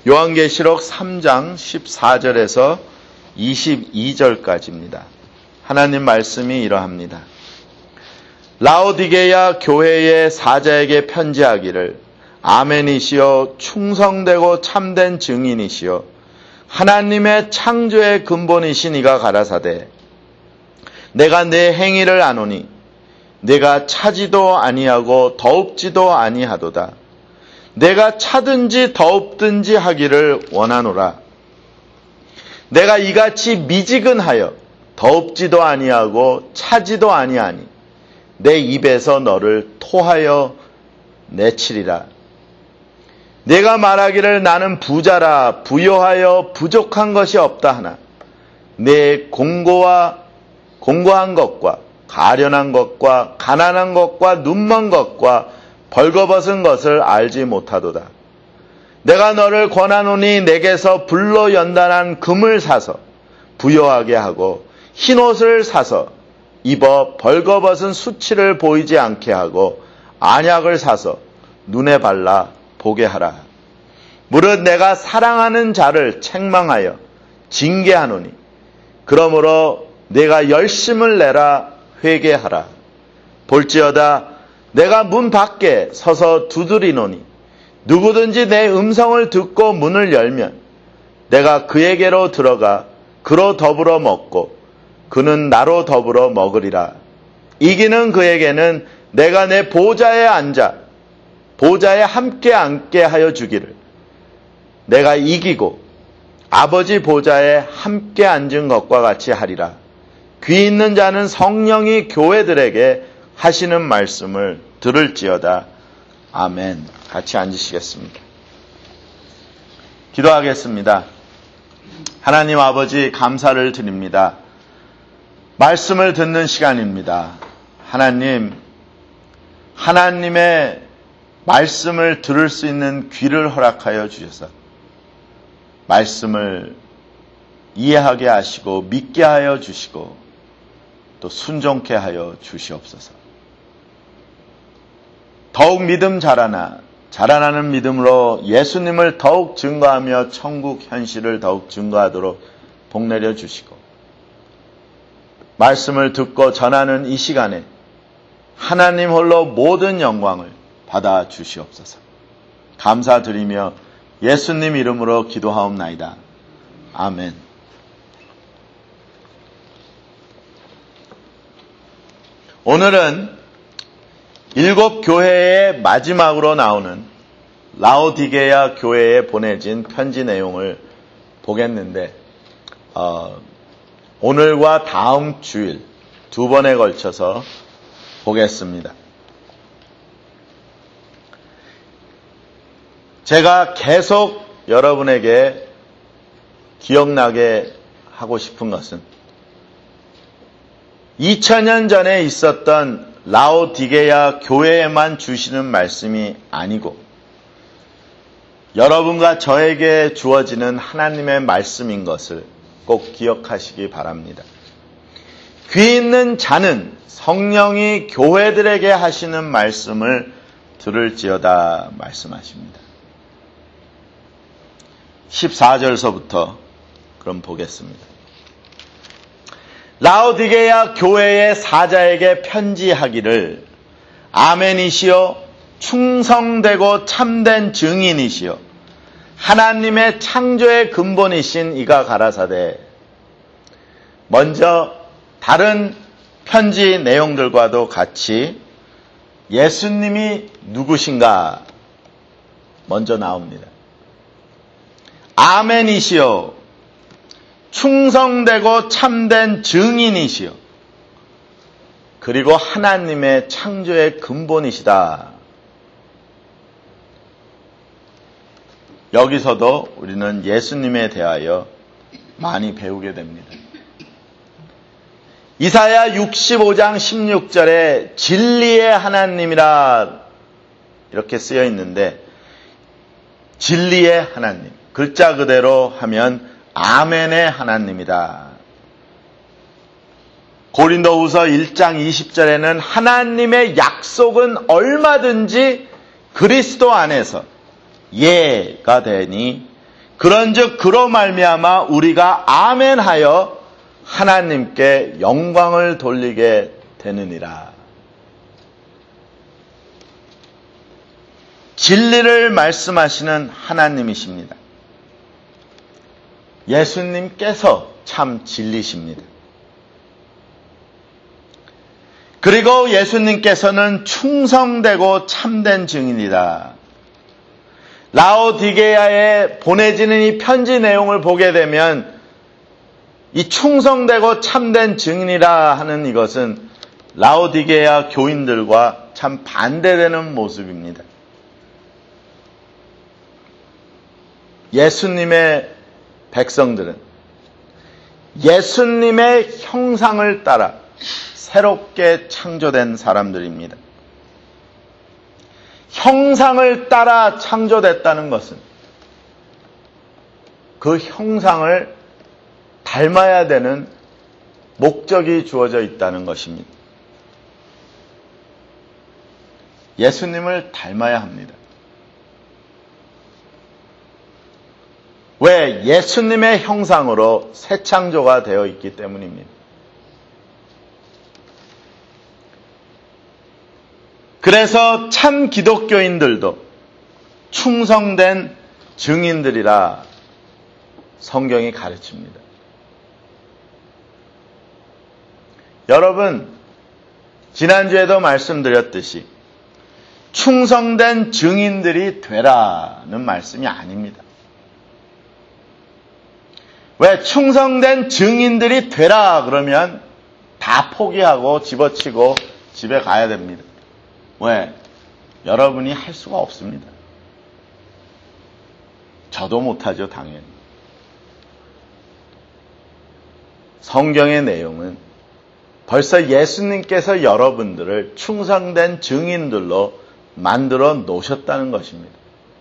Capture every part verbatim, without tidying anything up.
요한계시록 삼 장 십사 절에서 이십이 절까지입니다. 하나님 말씀이 이러합니다. 라오디게야 교회의 사자에게 편지하기를 아멘이시여 충성되고 참된 증인이시여 하나님의 창조의 근본이신 이가 가라사대 내가 내 행위를 아노니 내가 차지도 아니하고 더웁지도 아니하도다. 내가 차든지 더웁든지 하기를 원하노라. 내가 이같이 미지근하여 더웁지도 아니하고 차지도 아니하니 내 입에서 너를 토하여 내치리라. 내가 말하기를 나는 부자라 부요하여 부족한 것이 없다 하나 내 공고와 공고한 것과 가련한 것과 가난한 것과 눈먼 것과 벌거벗은 것을 알지 못하도다. 내가 너를 권하노니 내게서 불로 연단한 금을 사서 부요하게 하고 흰옷을 사서 입어 벌거벗은 수치를 보이지 않게 하고 안약을 사서 눈에 발라 보게 하라. 무릇 내가 사랑하는 자를 책망하여 징계하노니 그러므로 내가 열심을 내라 회개하라. 볼지어다 내가 문 밖에 서서 두드리노니 누구든지 내 음성을 듣고 문을 열면 내가 그에게로 들어가 그로 더불어 먹고 그는 나로 더불어 먹으리라. 이기는 그에게는 내가 내 보좌에 앉아 보좌에 함께 앉게 하여 주기를 내가 이기고 아버지 보좌에 함께 앉은 것과 같이 하리라. 귀 있는 자는 성령이 교회들에게 하시는 말씀을 들을지어다. 아멘. 같이 앉으시겠습니다. 기도하겠습니다. 하나님 아버지 감사를 드립니다. 말씀을 듣는 시간입니다. 하나님, 하나님의 말씀을 들을 수 있는 귀를 허락하여 주셔서 말씀을 이해하게 하시고 믿게 하여 주시고 또 순종케 하여 주시옵소서. 더욱 믿음 자라나 자라나는 믿음으로 예수님을 더욱 증거하며 천국 현실을 더욱 증거하도록 복내려 주시고 말씀을 듣고 전하는 이 시간에 하나님 홀로 모든 영광을 받아 주시옵소서. 감사드리며 예수님 이름으로 기도하옵나이다. 아멘. 오늘은 일곱 교회의 마지막으로 나오는 라오디게야 교회에 보내진 편지 내용을 보겠는데 어, 오늘과 다음 주일 두 번에 걸쳐서 보겠습니다. 제가 계속 여러분에게 기억나게 하고 싶은 것은 이천 년 전에 있었던 라오디게야 교회에만 주시는 말씀이 아니고 여러분과 저에게 주어지는 하나님의 말씀인 것을 꼭 기억하시기 바랍니다. 귀 있는 자는 성령이 교회들에게 하시는 말씀을 들을지어다 말씀하십니다. 십사 절서부터 그럼 보겠습니다. 라오디게야 교회의 사자에게 편지하기를 아멘이시여 충성되고 참된 증인이시여 하나님의 창조의 근본이신 이가 가라사대. 먼저 다른 편지 내용들과도 같이 예수님이 누구신가 먼저 나옵니다. 아멘이시여 충성되고 참된 증인이시여 그리고 하나님의 창조의 근본이시다. 여기서도 우리는 예수님에 대하여 많이 배우게 됩니다. 이사야 육십오 장 십육 절에 진리의 하나님이라 이렇게 쓰여 있는데 진리의 하나님, 글자 그대로 하면 아멘의 하나님이다. 고린도후서 일 장 이십 절에는 하나님의 약속은 얼마든지 그리스도 안에서 예가 되니 그런즉 그로 말미암아 우리가 아멘하여 하나님께 영광을 돌리게 되느니라. 진리를 말씀하시는 하나님이십니다. 예수님께서 참 진리십니다. 그리고 예수님께서는 충성되고 참된 증인이다. 라오디게아에 보내지는 이 편지 내용을 보게 되면 이 충성되고 참된 증인이라 하는 이것은 라오디게아 교인들과 참 반대되는 모습입니다. 예수님의 백성들은 예수님의 형상을 따라 새롭게 창조된 사람들입니다. 형상을 따라 창조됐다는 것은 그 형상을 닮아야 되는 목적이 주어져 있다는 것입니다. 예수님을 닮아야 합니다. 왜? 예수님의 형상으로 새 창조가 되어 있기 때문입니다. 그래서 참 기독교인들도 충성된 증인들이라 성경이 가르칩니다. 여러분, 지난주에도 말씀드렸듯이 충성된 증인들이 되라는 말씀이 아닙니다. 왜? 충성된 증인들이 되라 그러면 다 포기하고 집어치고 집에 가야 됩니다. 왜? 여러분이 할 수가 없습니다. 저도 못하죠, 당연히. 성경의 내용은 벌써 예수님께서 여러분들을 충성된 증인들로 만들어 놓으셨다는 것입니다.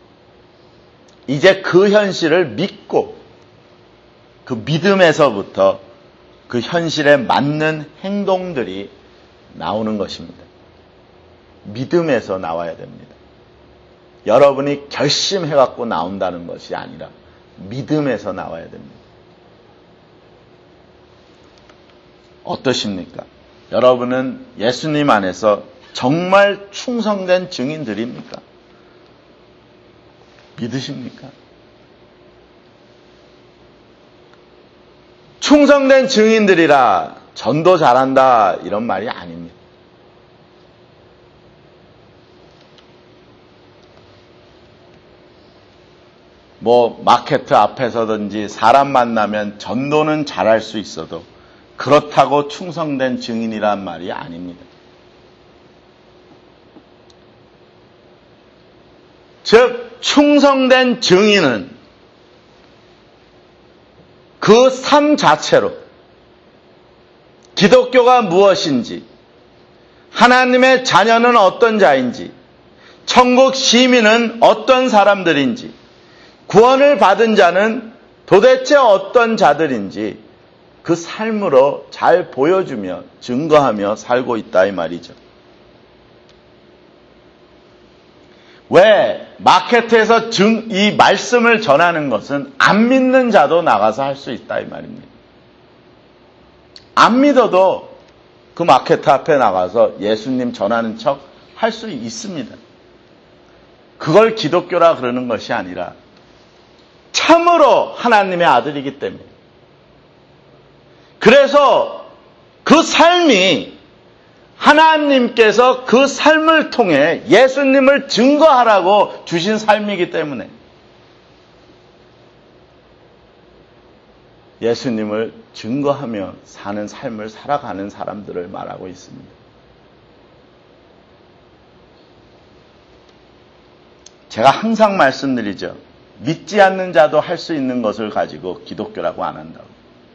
이제 그 현실을 믿고 그 믿음에서부터 그 현실에 맞는 행동들이 나오는 것입니다. 믿음에서 나와야 됩니다. 여러분이 결심해갖고 나온다는 것이 아니라 믿음에서 나와야 됩니다. 어떠십니까? 여러분은 예수님 안에서 정말 충성된 증인들입니까? 믿으십니까? 충성된 증인들이라 전도 잘한다 이런 말이 아닙니다. 뭐 마케트 앞에서든지 사람 만나면 전도는 잘할 수 있어도 그렇다고 충성된 증인이란 말이 아닙니다. 즉 충성된 증인은 그 삶 자체로 기독교가 무엇인지, 하나님의 자녀는 어떤 자인지, 천국 시민은 어떤 사람들인지, 구원을 받은 자는 도대체 어떤 자들인지 그 삶으로 잘 보여주며 증거하며 살고 있다 이 말이죠. 왜? 마케트에서 증, 이 말씀을 전하는 것은 안 믿는 자도 나가서 할 수 있다 이 말입니다. 안 믿어도 그 마케트 앞에 나가서 예수님 전하는 척 할 수 있습니다. 그걸 기독교라 그러는 것이 아니라 참으로 하나님의 아들이기 때문에. 그래서 그 삶이 하나님께서 그 삶을 통해 예수님을 증거하라고 주신 삶이기 때문에 예수님을 증거하며 사는 삶을 살아가는 사람들을 말하고 있습니다. 제가 항상 말씀드리죠. 믿지 않는 자도 할 수 있는 것을 가지고 기독교라고 안 한다고.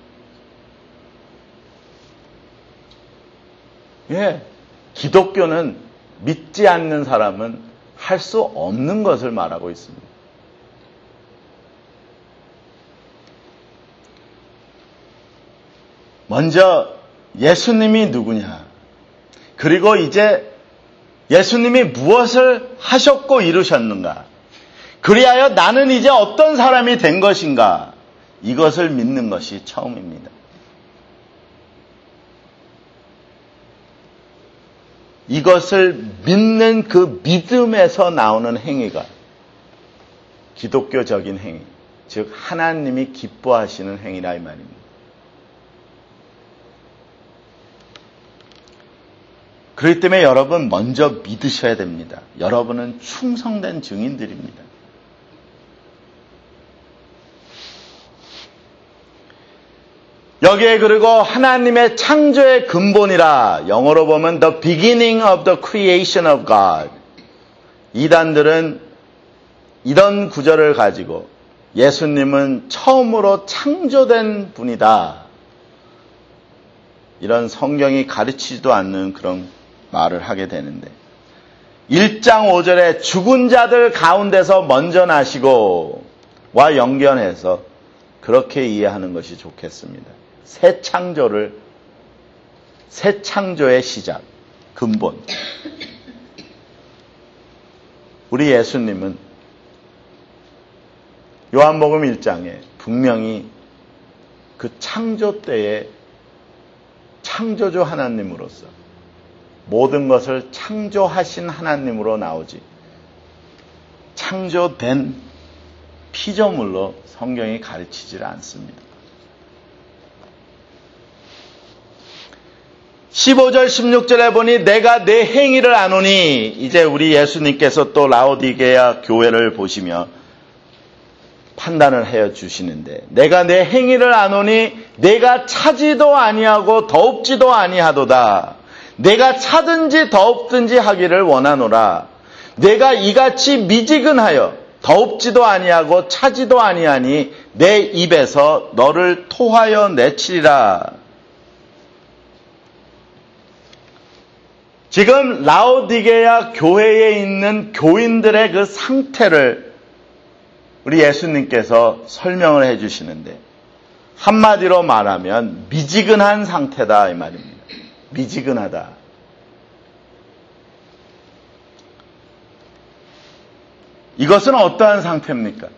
예, 기독교는 믿지 않는 사람은 할 수 없는 것을 말하고 있습니다. 먼저 예수님이 누구냐, 그리고 이제 예수님이 무엇을 하셨고 이루셨는가, 그리하여 나는 이제 어떤 사람이 된 것인가? 이것을 믿는 것이 처음입니다. 이것을 믿는 그 믿음에서 나오는 행위가 기독교적인 행위, 즉 하나님이 기뻐하시는 행위라 이 말입니다. 그렇기 때문에 여러분 먼저 믿으셔야 됩니다. 여러분은 충성된 증인들입니다. 여기에 그리고 하나님의 창조의 근본이라, 영어로 보면 the beginning of the creation of God. 이단들은 이런 구절을 가지고 예수님은 처음으로 창조된 분이다, 이런 성경이 가르치지도 않는 그런 말을 하게 되는데, 일 장 오 절에 죽은 자들 가운데서 먼저 나시고 와 연결해서 그렇게 이해하는 것이 좋겠습니다. 새 창조를, 새 창조의 시작, 근본. 우리 예수님은 요한복음 일 장에 분명히 그 창조 때에 창조주 하나님으로서 모든 것을 창조하신 하나님으로 나오지, 창조된 피조물로 성경이 가르치질 않습니다. 십오 절 십육 절에 보니 내가 내 행위를 아노니, 이제 우리 예수님께서 또 라오디게아 교회를 보시며 판단을 해 주시는데, 내가 내 행위를 아노니 내가 차지도 아니하고 더웁지도 아니하도다. 내가 차든지 더웁든지 하기를 원하노라. 내가 이같이 미지근하여 더웁지도 아니하고 차지도 아니하니 내 입에서 너를 토하여 내치리라. 지금 라오디게아 교회에 있는 교인들의 그 상태를 우리 예수님께서 설명을 해 주시는데, 한마디로 말하면 미지근한 상태다 이 말입니다. 미지근하다. 이것은 어떠한 상태입니까?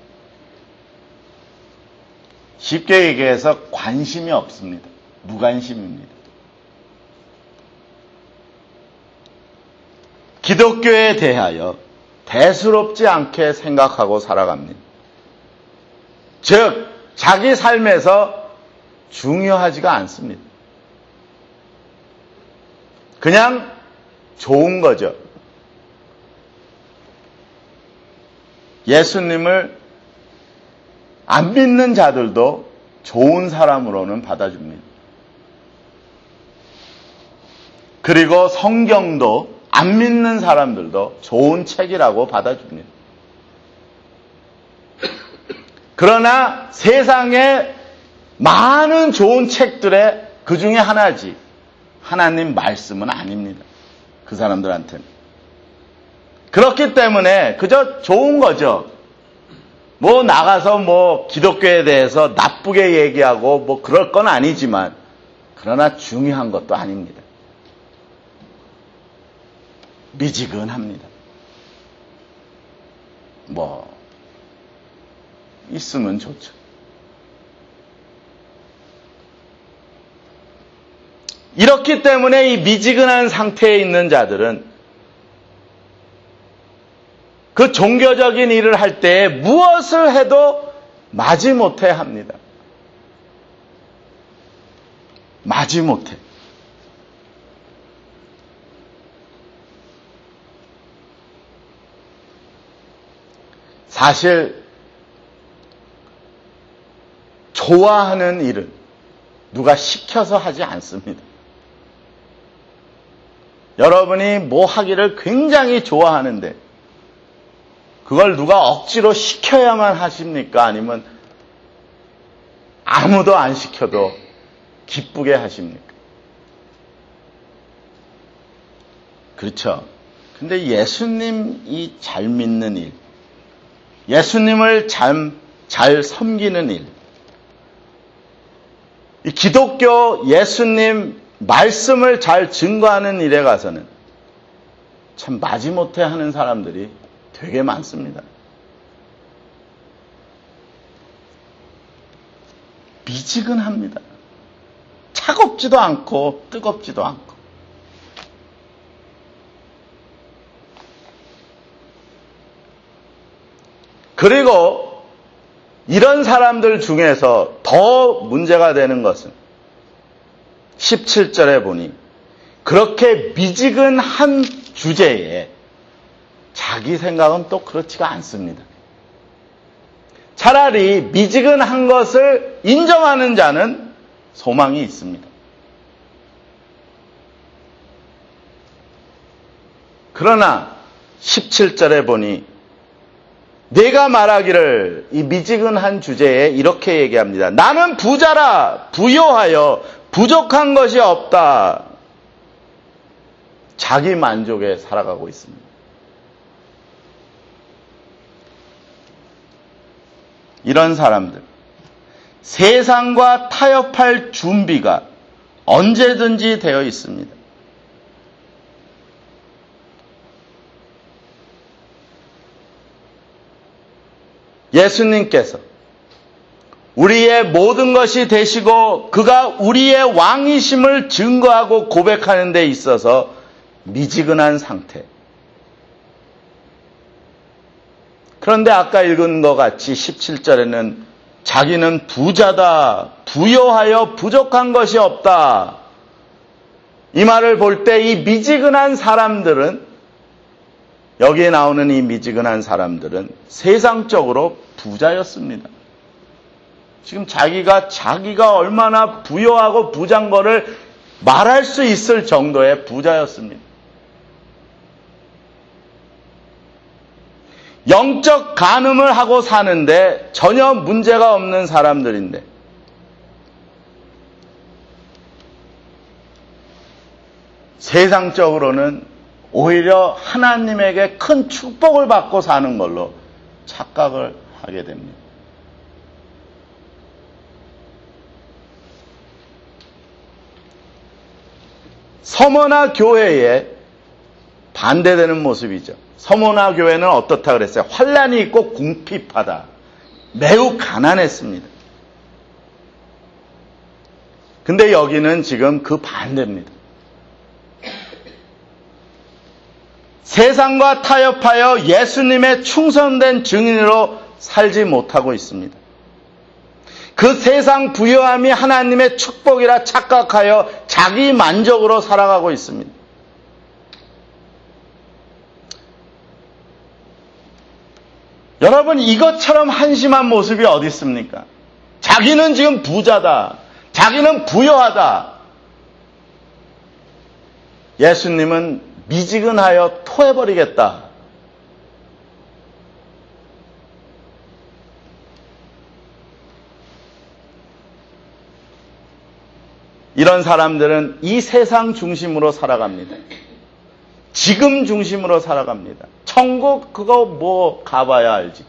쉽게 얘기해서 관심이 없습니다. 무관심입니다. 기독교에 대하여 대수롭지 않게 생각하고 살아갑니다. 즉, 자기 삶에서 중요하지가 않습니다. 그냥 좋은 거죠. 예수님을 안 믿는 자들도 좋은 사람으로는 받아줍니다. 그리고 성경도 안 믿는 사람들도 좋은 책이라고 받아줍니다. 그러나 세상에 많은 좋은 책들의 그 중에 하나지 하나님 말씀은 아닙니다. 그 사람들한테는. 그렇기 때문에 그저 좋은 거죠. 뭐 나가서 뭐 기독교에 대해서 나쁘게 얘기하고 뭐 그럴 건 아니지만, 그러나 중요한 것도 아닙니다. 미지근합니다. 뭐 있으면 좋죠. 이렇기 때문에 이 미지근한 상태에 있는 자들은 그 종교적인 일을 할 때 무엇을 해도 마지못해 합니다. 마지못해. 사실 좋아하는 일은 누가 시켜서 하지 않습니다. 여러분이 뭐 하기를 굉장히 좋아하는데 그걸 누가 억지로 시켜야만 하십니까? 아니면 아무도 안 시켜도 기쁘게 하십니까? 그렇죠. 근데 예수님이 잘 믿는 일, 예수님을 잘, 잘 섬기는 일, 이 기독교 예수님 말씀을 잘 증거하는 일에 가서는 참 마지못해 하는 사람들이 되게 많습니다. 미지근합니다. 차갑지도 않고 뜨겁지도 않고. 그리고 이런 사람들 중에서 더 문제가 되는 것은 십칠 절에 보니 그렇게 미지근한 주제에 자기 생각은 또 그렇지가 않습니다. 차라리 미지근한 것을 인정하는 자는 소망이 있습니다. 그러나 십칠 절에 보니 내가 말하기를 이 미지근한 주제에 이렇게 얘기합니다. 나는 부자라 부요하여 부족한 것이 없다. 자기 만족에 살아가고 있습니다. 이런 사람들, 세상과 타협할 준비가 언제든지 되어 있습니다. 예수님께서 우리의 모든 것이 되시고 그가 우리의 왕이심을 증거하고 고백하는 데 있어서 미지근한 상태. 그런데 아까 읽은 것 같이 십칠 절에는 자기는 부자다, 부요하여 부족한 것이 없다. 이 말을 볼 때 이 미지근한 사람들은, 여기에 나오는 이 미지근한 사람들은 세상적으로 부자였습니다. 지금 자기가 자기가 얼마나 부요하고 부자인 거를 말할 수 있을 정도의 부자였습니다. 영적 간음을 하고 사는데 전혀 문제가 없는 사람들인데 세상적으로는 오히려 하나님에게 큰 축복을 받고 사는 걸로 착각을 하게 됩니다. 서머나 교회에 반대되는 모습이죠. 서머나 교회는 어떻다 그랬어요? 환난이 있고 궁핍하다. 매우 가난했습니다. 근데 여기는 지금 그 반대입니다. 세상과 타협하여 예수님의 충성된 증인으로 살지 못하고 있습니다. 그 세상 부요함이 하나님의 축복이라 착각하여 자기 만족으로 살아가고 있습니다. 여러분, 이것처럼 한심한 모습이 어디 있습니까? 자기는 지금 부자다. 자기는 부요하다. 예수님은 미지근하여 토해버리겠다. 이런 사람들은 이 세상 중심으로 살아갑니다. 지금 중심으로 살아갑니다. 천국 그거 뭐 가봐야 알지.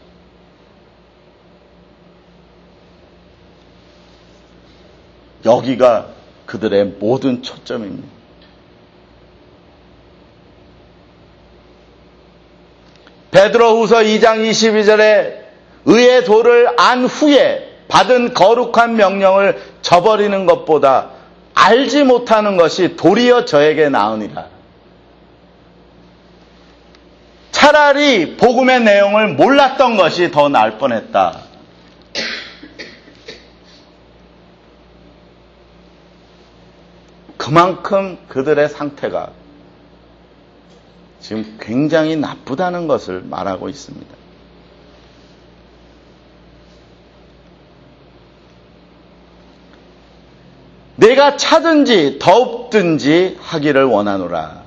여기가 그들의 모든 초점입니다. 베드로후서 이 장 이십이 절에 의의 도를 안 후에 받은 거룩한 명령을 저버리는 것보다 알지 못하는 것이 도리어 저에게 나으니라. 차라리 복음의 내용을 몰랐던 것이 더 나을 뻔했다. 그만큼 그들의 상태가 지금 굉장히 나쁘다는 것을 말하고 있습니다. 내가 차든지 더욱든지 하기를 원하노라.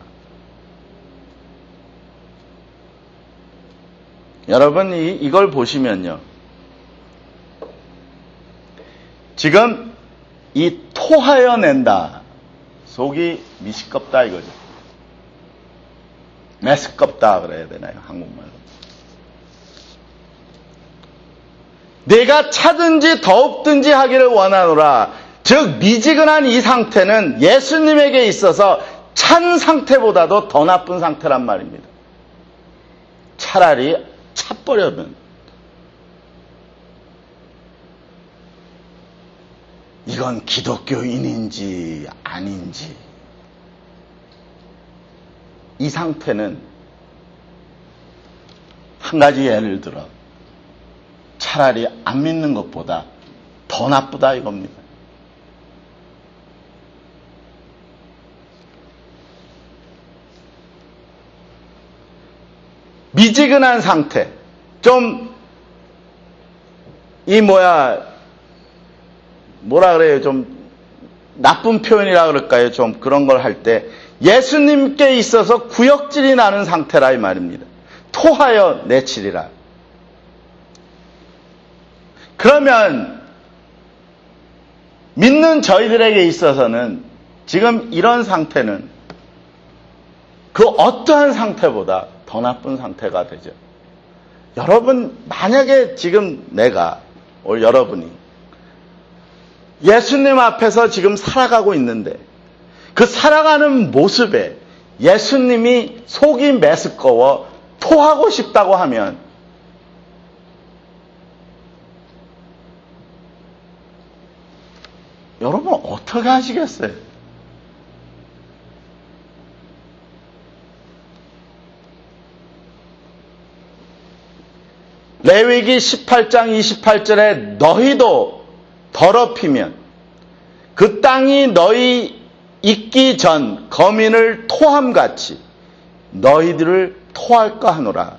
여러분, 이, 이걸 보시면요. 지금 이 토하여 낸다. 속이 미시껍다 이거죠. 메스껍다 그래야 되나요? 한국말로. 내가 차든지 더욱든지 하기를 원하노라. 즉 미지근한 이 상태는 예수님에게 있어서 찬 상태보다도 더 나쁜 상태란 말입니다. 차라리 차버려면. 이건 기독교인인지 아닌지. 이 상태는 한 가지 예를 들어 차라리 안 믿는 것보다 더 나쁘다 이겁니다. 미지근한 상태, 좀, 이 뭐야, 뭐라 그래요, 좀, 나쁜 표현이라 그럴까요? 좀 그런 걸 할 때, 예수님께 있어서 구역질이 나는 상태라 이 말입니다. 토하여 내치리라. 그러면, 믿는 저희들에게 있어서는 지금 이런 상태는 그 어떠한 상태보다 더 나쁜 상태가 되죠. 여러분, 만약에 지금 내가, 올 여러분이 예수님 앞에서 지금 살아가고 있는데 그 살아가는 모습에 예수님이 속이 메스꺼워 토하고 싶다고 하면 여러분 어떻게 하시겠어요? 레위기 십팔 장 이십팔 절에 너희도 더럽히면 그 땅이 너희 있기 전 거민을 토함같이 너희들을 토할까 하노라.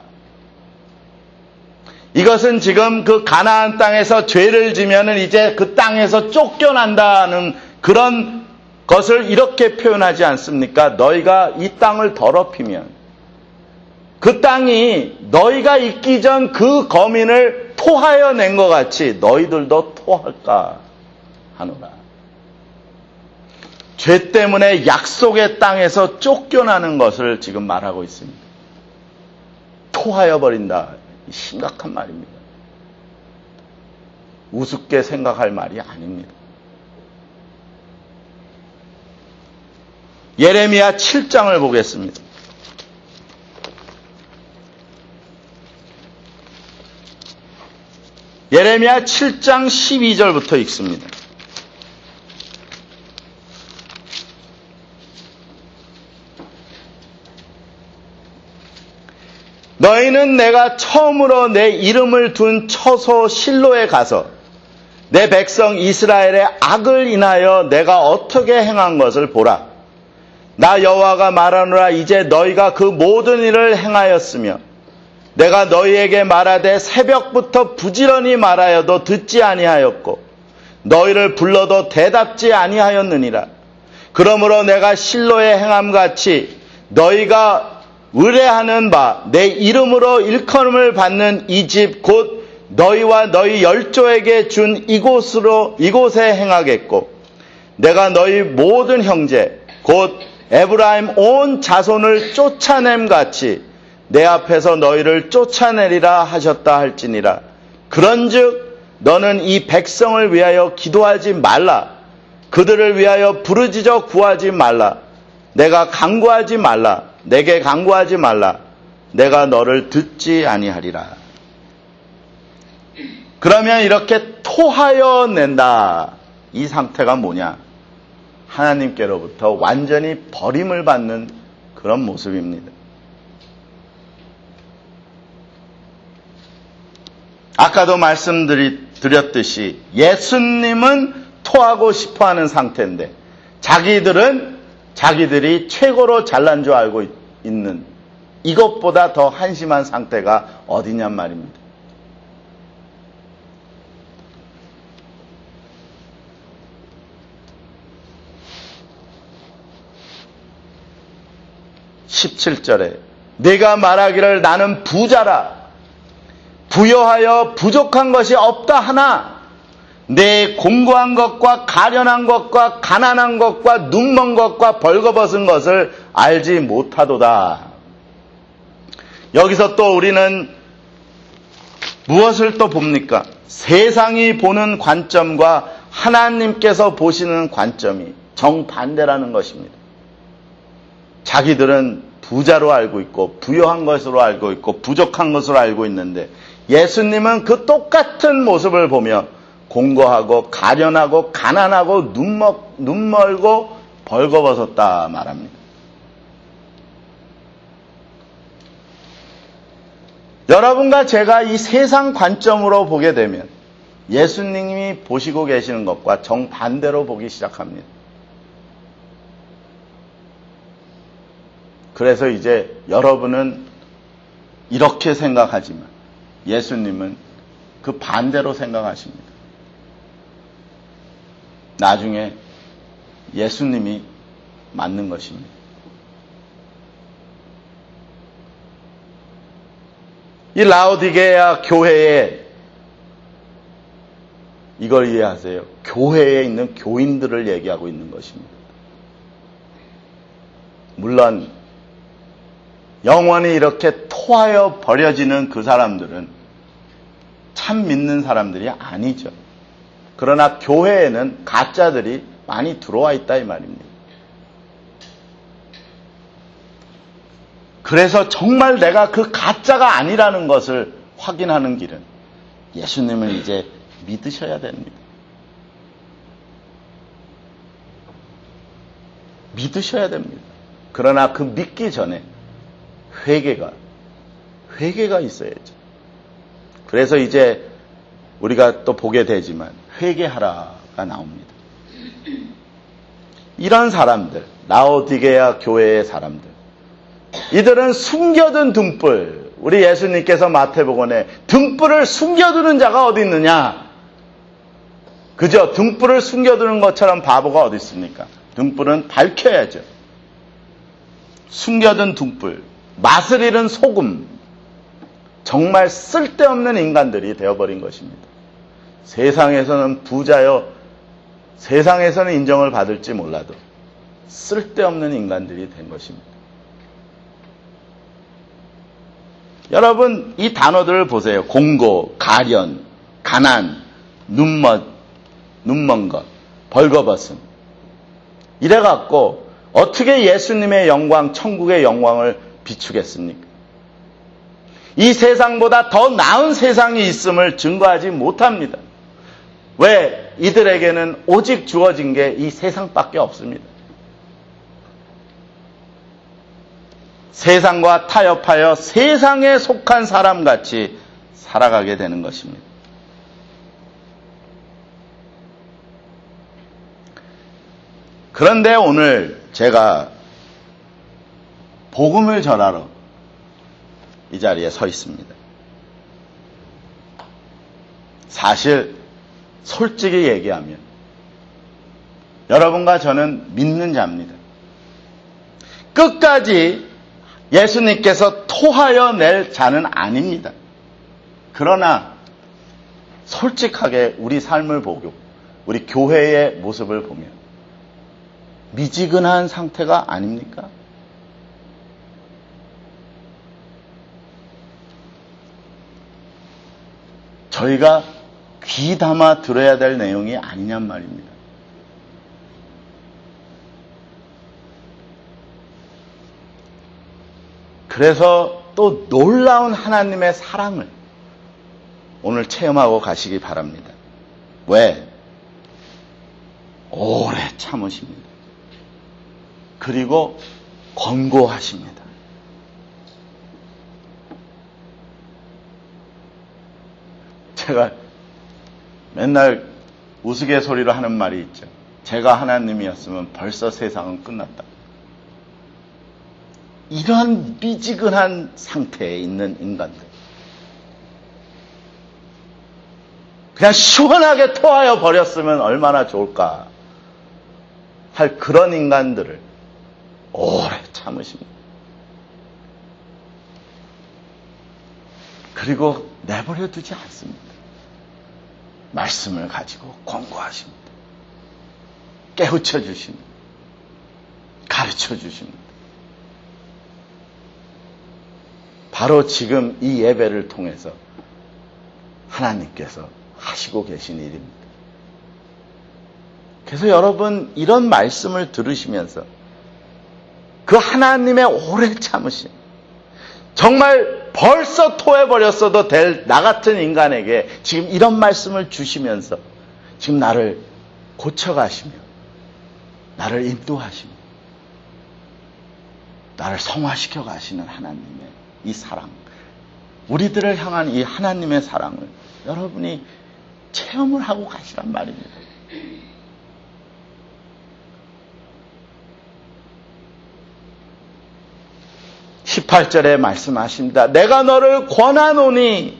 이것은 지금 그 가나안 땅에서 죄를 지면은 이제 그 땅에서 쫓겨난다는 그런 것을 이렇게 표현하지 않습니까? 너희가 이 땅을 더럽히면 그 땅이 너희가 있기 전 그 거민을 토하여 낸 것 같이 너희들도 토할까 하노라. 죄 때문에 약속의 땅에서 쫓겨나는 것을 지금 말하고 있습니다. 토하여 버린다. 심각한 말입니다. 우습게 생각할 말이 아닙니다. 예레미야 칠 장을 보겠습니다. 예레미야 칠 장 십이 절부터 읽습니다. 너희는 내가 처음으로 내 이름을 둔 처소 실로에 가서 내 백성 이스라엘의 악을 인하여 내가 어떻게 행한 것을 보라. 나 여호와가 말하노라. 이제 너희가 그 모든 일을 행하였으며 내가 너희에게 말하되 새벽부터 부지런히 말하여도 듣지 아니하였고 너희를 불러도 대답지 아니하였느니라. 그러므로 내가 실로에 행함같이 너희가 의뢰하는 바 내 이름으로 일컬음을 받는 이 집 곧 너희와 너희 열조에게 준 이곳으로 이곳에 행하겠고 내가 너희 모든 형제 곧 에브라임 온 자손을 쫓아냄 같이 내 앞에서 너희를 쫓아내리라 하셨다 할지니라. 그런즉 너는 이 백성을 위하여 기도하지 말라. 그들을 위하여 부르짖어 구하지 말라. 내가 간구하지 말라. 내게 간구하지 말라. 내가 너를 듣지 아니하리라. 그러면 이렇게 토하여 낸다. 이 상태가 뭐냐? 하나님께로부터 완전히 버림을 받는 그런 모습입니다. 아까도 말씀드렸듯이 예수님은 토하고 싶어하는 상태인데 자기들은 자기들이 최고로 잘난 줄 알고 있는 이것보다 더 한심한 상태가 어디냔 말입니다. 십칠 절에 네가 말하기를 나는 부자라. 부여하여 부족한 것이 없다 하나 내 공고한 것과 가련한 것과 가난한 것과 눈먼 것과 벌거벗은 것을 알지 못하도다. 여기서 또 우리는 무엇을 또 봅니까? 세상이 보는 관점과 하나님께서 보시는 관점이 정반대라는 것입니다. 자기들은 부자로 알고 있고 부여한 것으로 알고 있고 부족한 것으로 알고 있는데 예수님은 그 똑같은 모습을 보며 공고하고 가련하고 가난하고 눈먹, 눈멀고 벌거벗었다 말합니다. 여러분과 제가 이 세상 관점으로 보게 되면 예수님이 보시고 계시는 것과 정반대로 보기 시작합니다. 그래서 이제 여러분은 이렇게 생각하지만 예수님은 그 반대로 생각하십니다. 나중에 예수님이 맞는 것입니다. 이 라오디게아 교회에 이걸 이해하세요. 교회에 있는 교인들을 얘기하고 있는 것입니다. 물론 영원히 이렇게 토하여 버려지는 그 사람들은 참 믿는 사람들이 아니죠. 그러나 교회에는 가짜들이 많이 들어와 있다 이 말입니다. 그래서 정말 내가 그 가짜가 아니라는 것을 확인하는 길은 예수님을 이제 믿으셔야 됩니다. 믿으셔야 됩니다. 그러나 그 믿기 전에 회개가, 회개가 있어야죠. 그래서 이제 우리가 또 보게 되지만 회개하라가 나옵니다. 이런 사람들, 라오디게아 교회의 사람들, 이들은 숨겨둔 등불, 우리 예수님께서 마태복음에 등불을 숨겨두는 자가 어디 있느냐? 그죠? 등불을 숨겨두는 것처럼 바보가 어디 있습니까? 등불은 밝혀야죠. 숨겨둔 등불, 맛을 잃은 소금, 정말 쓸데없는 인간들이 되어버린 것입니다. 세상에서는 부자여, 세상에서는 인정을 받을지 몰라도 쓸데없는 인간들이 된 것입니다. 여러분, 이 단어들을 보세요. 공고, 가련, 가난, 눈먼, 눈먼 것, 벌거벗음. 이래갖고 어떻게 예수님의 영광, 천국의 영광을 비추겠습니까? 이 세상보다 더 나은 세상이 있음을 증거하지 못합니다. 왜? 이들에게는 오직 주어진 게 이 세상밖에 없습니다. 세상과 타협하여 세상에 속한 사람같이 살아가게 되는 것입니다. 그런데 오늘 제가 복음을 전하러 이 자리에 서 있습니다. 사실 솔직히 얘기하면 여러분과 저는 믿는 자입니다. 끝까지 예수님께서 토하여 낼 자는 아닙니다. 그러나 솔직하게 우리 삶을 보고 우리 교회의 모습을 보면 미지근한 상태가 아닙니까? 저희가 귀 담아 들어야 될 내용이 아니냔 말입니다. 그래서 또 놀라운 하나님의 사랑을 오늘 체험하고 가시기 바랍니다. 왜? 오래 참으십니다. 그리고 권고하십니다. 제가 맨날 우스갯소리로 하는 말이 있죠. 제가 하나님이었으면 벌써 세상은 끝났다. 이런 미지근한 상태에 있는 인간들, 그냥 시원하게 토하여 버렸으면 얼마나 좋을까 할 그런 인간들을 오래 참으십니다. 그리고 내버려 두지 않습니다. 말씀을 가지고 권고하십니다. 깨우쳐 주십니다. 가르쳐 주십니다. 바로 지금 이 예배를 통해서 하나님께서 하시고 계신 일입니다. 그래서 여러분, 이런 말씀을 들으시면서 그 하나님의 오래 참으심, 정말 벌써 토해버렸어도 될 나 같은 인간에게 지금 이런 말씀을 주시면서 지금 나를 고쳐가시며 나를 인도하시며 나를 성화시켜 가시는 하나님의 이 사랑, 우리들을 향한 이 하나님의 사랑을 여러분이 체험을 하고 가시란 말입니다. 십팔 절에 말씀하십니다. 내가 너를 권하노니,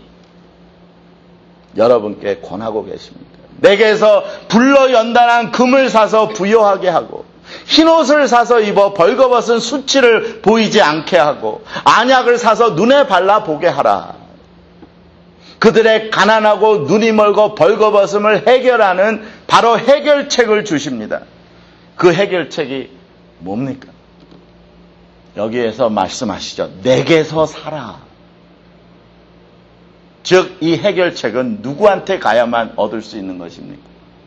여러분께 권하고 계십니다. 내게서 불로 연단한 금을 사서 부요하게 하고 흰옷을 사서 입어 벌거벗은 수치를 보이지 않게 하고 안약을 사서 눈에 발라 보게 하라. 그들의 가난하고 눈이 멀고 벌거벗음을 해결하는 바로 해결책을 주십니다. 그 해결책이 뭡니까? 여기에서 말씀하시죠. 내게서 살아. 즉 이 해결책은 누구한테 가야만 얻을 수 있는 것입니까?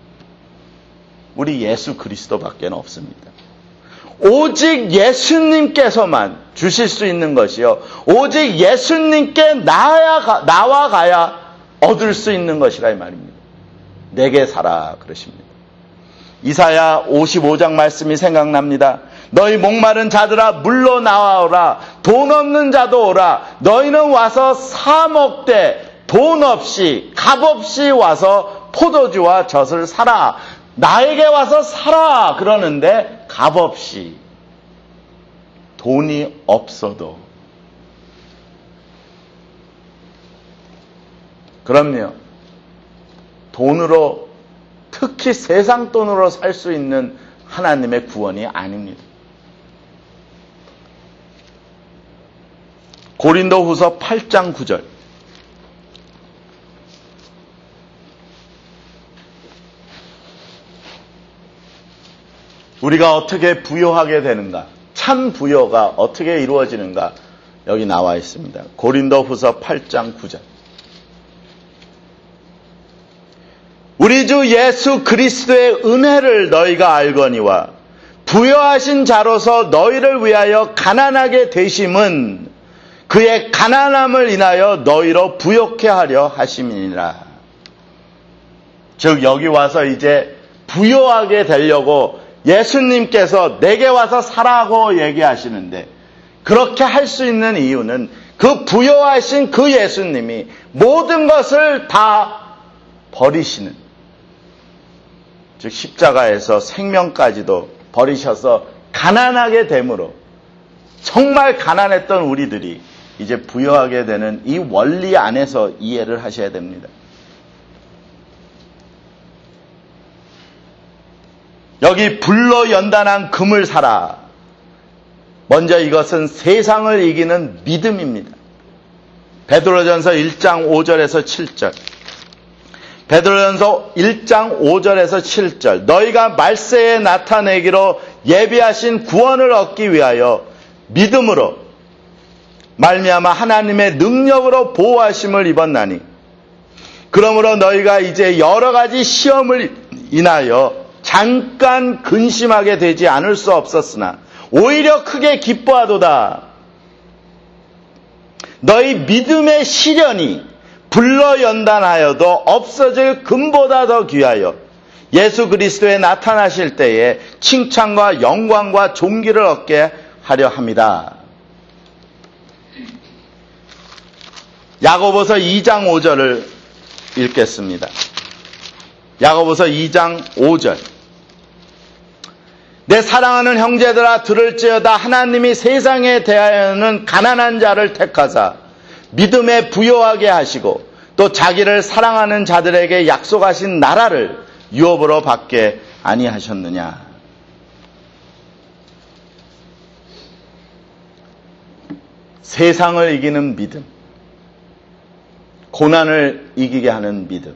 우리 예수 그리스도밖에 없습니다. 오직 예수님께서만 주실 수 있는 것이요, 오직 예수님께 나야, 나와 가야 얻을 수 있는 것이라 이 말입니다. 내게 살아 그러십니다. 이사야 오십오 장 말씀이 생각납니다. 너희 목마른 자들아 물로 나와오라. 돈 없는 자도 오라. 너희는 와서 사 먹되 돈 없이 값 없이 와서 포도주와 젖을 사라. 나에게 와서 사라 그러는데 값 없이, 돈이 없어도. 그럼요, 돈으로, 특히 세상 돈으로 살 수 있는 하나님의 구원이 아닙니다. 고린도후서 팔 장 구 절. 우리가 어떻게 부요하게 되는가, 참 부요가 어떻게 이루어지는가 여기 나와 있습니다. 고린도후서 팔 장 구 절. 우리 주 예수 그리스도의 은혜를 너희가 알거니와 부요하신 자로서 너희를 위하여 가난하게 되심은 그의 가난함을 인하여 너희로 부요케 하려 하심이니라. 즉 여기 와서 이제 부요하게 되려고 예수님께서 내게 와서 살라고 얘기하시는데, 그렇게 할 수 있는 이유는 그 부요하신 그 예수님이 모든 것을 다 버리시는, 즉 십자가에서 생명까지도 버리셔서 가난하게 됨으로, 정말 가난했던 우리들이 이제 부요하게 되는 이 원리 안에서 이해를 하셔야 됩니다. 여기 불로 연단한 금을 사라. 먼저 이것은 세상을 이기는 믿음입니다. 베드로전서 일 장 오 절에서 칠 절. 베드로전서 일 장 오 절에서 칠 절. 너희가 말세에 나타내기로 예비하신 구원을 얻기 위하여 믿음으로 말미암아 하나님의 능력으로 보호하심을 입었나니, 그러므로 너희가 이제 여러 가지 시험을 인하여 잠깐 근심하게 되지 않을 수 없었으나 오히려 크게 기뻐하도다. 너희 믿음의 시련이 불로 연단하여도 없어질 금보다 더 귀하여 예수 그리스도에 나타나실 때에 칭찬과 영광과 존귀를 얻게 하려 합니다. 야고보서 이 장 오 절을 읽겠습니다. 야고보서 이 장 오 절. 내 사랑하는 형제들아 들을지어다. 하나님이 세상에 대하여는 가난한 자를 택하사 믿음에 부요하게 하시고 또 자기를 사랑하는 자들에게 약속하신 나라를 유업으로 받게 아니하셨느냐. 세상을 이기는 믿음, 고난을 이기게 하는 믿음,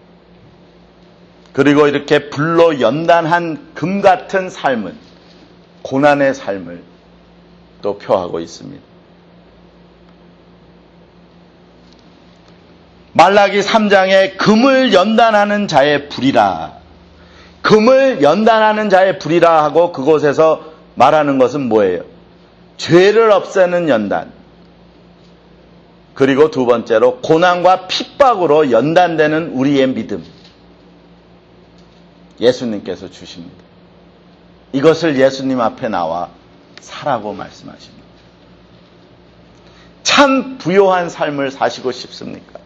그리고 이렇게 불로 연단한 금 같은 삶은 고난의 삶을 또 표하고 있습니다. 말라기 삼 장에 금을 연단하는 자의 불이라, 금을 연단하는 자의 불이라 하고 그곳에서 말하는 것은 뭐예요? 죄를 없애는 연단, 그리고 두 번째로 고난과 핍박으로 연단되는 우리의 믿음. 예수님께서 주십니다. 이것을 예수님 앞에 나와 사라고 말씀하십니다. 참 부요한 삶을 사시고 싶습니까?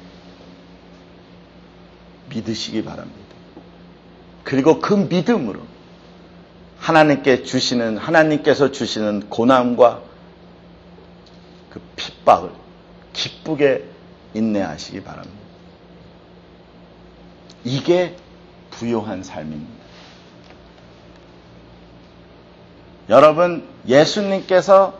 믿으시기 바랍니다. 그리고 그 믿음으로 하나님께 주시는, 하나님께서 주시는 고난과 그 핍박을 기쁘게 인내하시기 바랍니다. 이게 부요한 삶입니다. 여러분, 예수님께서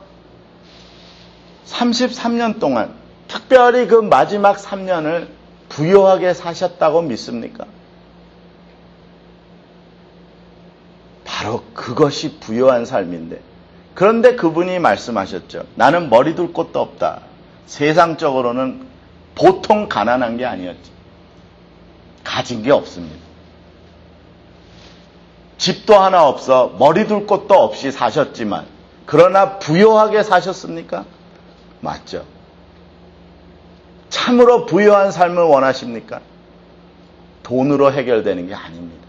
삼십삼 년 동안, 특별히 그 마지막 삼 년을 부요하게 사셨다고 믿습니까? 바로 그것이 부요한 삶인데, 그런데 그분이 말씀하셨죠. 나는 머리 둘 곳도 없다. 세상적으로는 보통 가난한 게 아니었지. 가진 게 없습니다. 집도 하나 없어 머리 둘 곳도 없이 사셨지만, 그러나 부요하게 사셨습니까? 맞죠. 참으로 부요한 삶을 원하십니까? 돈으로 해결되는 게 아닙니다.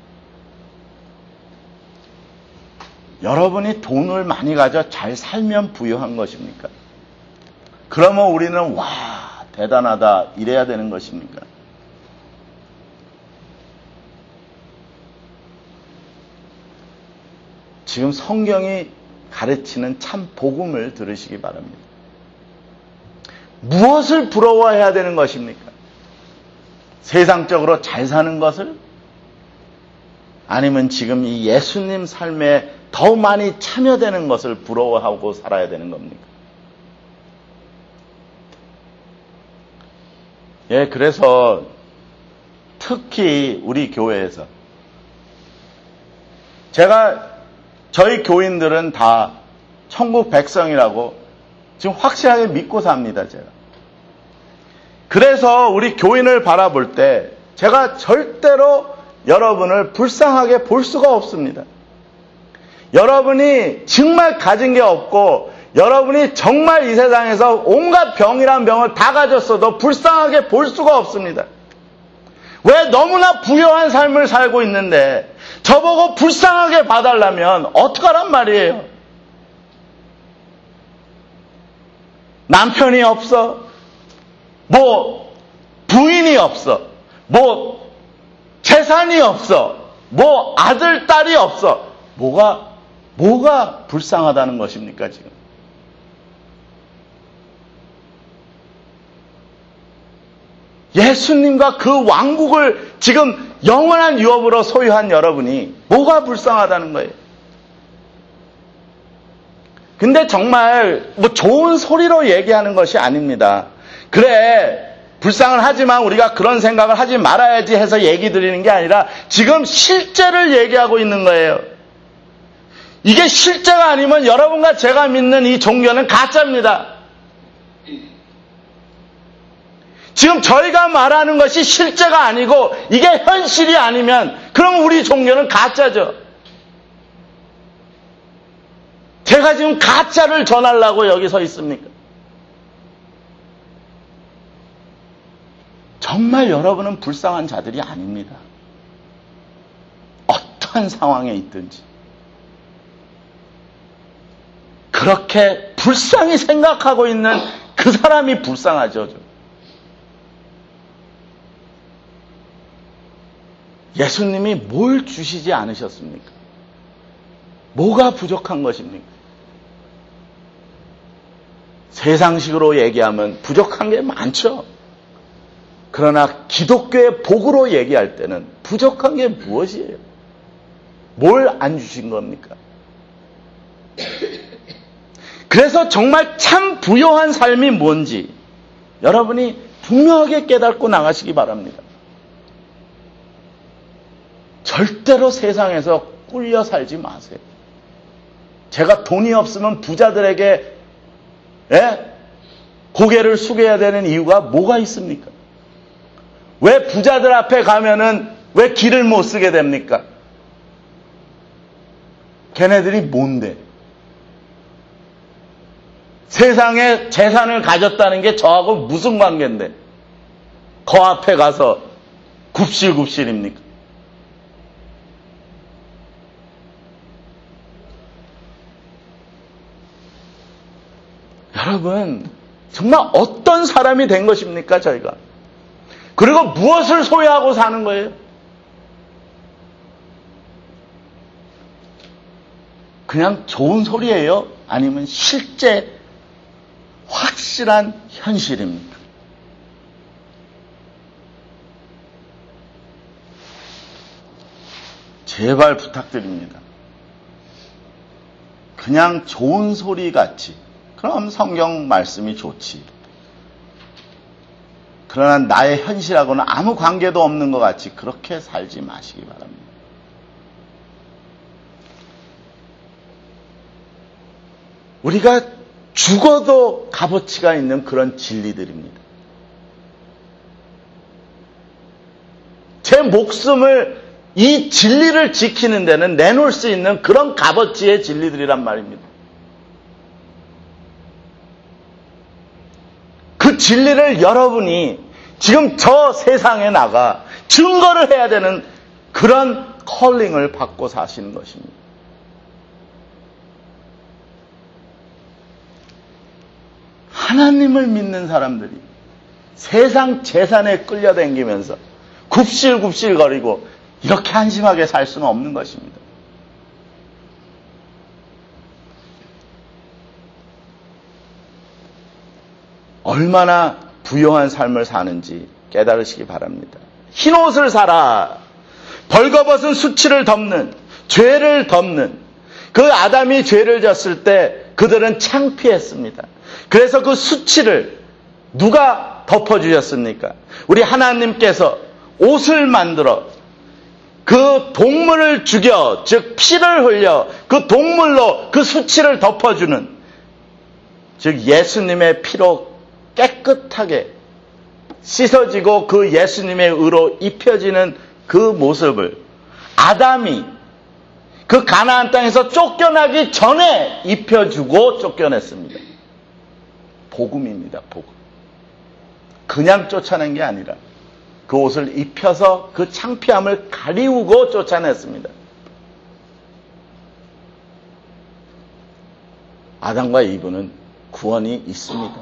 여러분이 돈을 많이 가져 잘 살면 부요한 것입니까? 그러면 우리는 와, 대단하다 이래야 되는 것입니까? 지금 성경이 가르치는 참 복음을 들으시기 바랍니다. 무엇을 부러워해야 되는 것입니까? 세상적으로 잘 사는 것을? 아니면 지금 이 예수님 삶에 더 많이 참여되는 것을 부러워하고 살아야 되는 겁니까? 예, 그래서 특히 우리 교회에서 제가 저희 교인들은 다 천국 백성이라고 지금 확실하게 믿고 삽니다, 제가. 그래서 우리 교인을 바라볼 때 제가 절대로 여러분을 불쌍하게 볼 수가 없습니다. 여러분이 정말 가진 게 없고 여러분이 정말 이 세상에서 온갖 병이란 병을 다 가졌어도 불쌍하게 볼 수가 없습니다. 왜? 너무나 부요한 삶을 살고 있는데 저보고 불쌍하게 봐달라면 어떡하란 말이에요? 남편이 없어, 뭐 부인이 없어, 뭐 재산이 없어, 뭐 아들, 딸이 없어. 뭐가 뭐가 불쌍하다는 것입니까, 지금? 예수님과 그 왕국을 지금 영원한 유업으로 소유한 여러분이 뭐가 불쌍하다는 거예요? 근데 정말 뭐 좋은 소리로 얘기하는 것이 아닙니다. 그래, 불쌍을 하지만 우리가 그런 생각을 하지 말아야지 해서 얘기 드리는 게 아니라 지금 실제를 얘기하고 있는 거예요. 이게 실제가 아니면 여러분과 제가 믿는 이 종교는 가짜입니다. 지금 저희가 말하는 것이 실제가 아니고 이게 현실이 아니면 그럼 우리 종교는 가짜죠. 제가 지금 가짜를 전하려고 여기 서 있습니까? 정말 여러분은 불쌍한 자들이 아닙니다. 어떠한 상황에 있든지. 그렇게 불쌍히 생각하고 있는 그 사람이 불쌍하죠. 예수님이 뭘 주시지 않으셨습니까? 뭐가 부족한 것입니까? 세상식으로 얘기하면 부족한 게 많죠. 그러나 기독교의 복으로 얘기할 때는 부족한 게 무엇이에요? 뭘 안 주신 겁니까? 그래서 정말 참 부요한 삶이 뭔지 여러분이 분명하게 깨닫고 나가시기 바랍니다. 절대로 세상에서 꿀려 살지 마세요. 제가 돈이 없으면 부자들에게 예? 고개를 숙여야 되는 이유가 뭐가 있습니까? 왜 부자들 앞에 가면은 왜 길을 못 쓰게 됩니까? 걔네들이 뭔데? 세상에 재산을 가졌다는 게 저하고 무슨 관계인데? 그 앞에 가서 굽실굽실입니까? 여러분, 정말 어떤 사람이 된 것입니까, 저희가? 그리고 무엇을 소유하고 사는 거예요? 그냥 좋은 소리예요? 아니면 실제 확실한 현실입니까? 제발 부탁드립니다. 그냥 좋은 소리 같이, 그럼 성경 말씀이 좋지. 그러나 나의 현실하고는 아무 관계도 없는 것 같이 그렇게 살지 마시기 바랍니다. 우리가 죽어도 값어치가 있는 그런 진리들입니다. 제 목숨을 이 진리를 지키는 데는 내놓을 수 있는 그런 값어치의 진리들이란 말입니다. 그 진리를 여러분이 지금 저 세상에 나가 증거를 해야 되는 그런 컬링을 받고 사시는 것입니다. 하나님을 믿는 사람들이 세상 재산에 끌려다니면서 굽실굽실거리고 이렇게 한심하게 살 수는 없는 것입니다. 얼마나 부요한 삶을 사는지 깨달으시기 바랍니다. 흰 옷을 사라. 벌거벗은 수치를 덮는, 죄를 덮는, 그 아담이 죄를 졌을 때 그들은 창피했습니다. 그래서 그 수치를 누가 덮어주셨습니까? 우리 하나님께서 옷을 만들어 그 동물을 죽여, 즉 피를 흘려 그 동물로 그 수치를 덮어주는, 즉 예수님의 피로 깨끗하게 씻어지고 그 예수님의 의로 입혀지는 그 모습을 아담이 그 가나안 땅에서 쫓겨나기 전에 입혀주고 쫓겨냈습니다. 복음입니다. 복음. 그냥 쫓아낸 게 아니라 그 옷을 입혀서 그 창피함을 가리우고 쫓아냈습니다. 아담과 이브는 구원이 있습니다.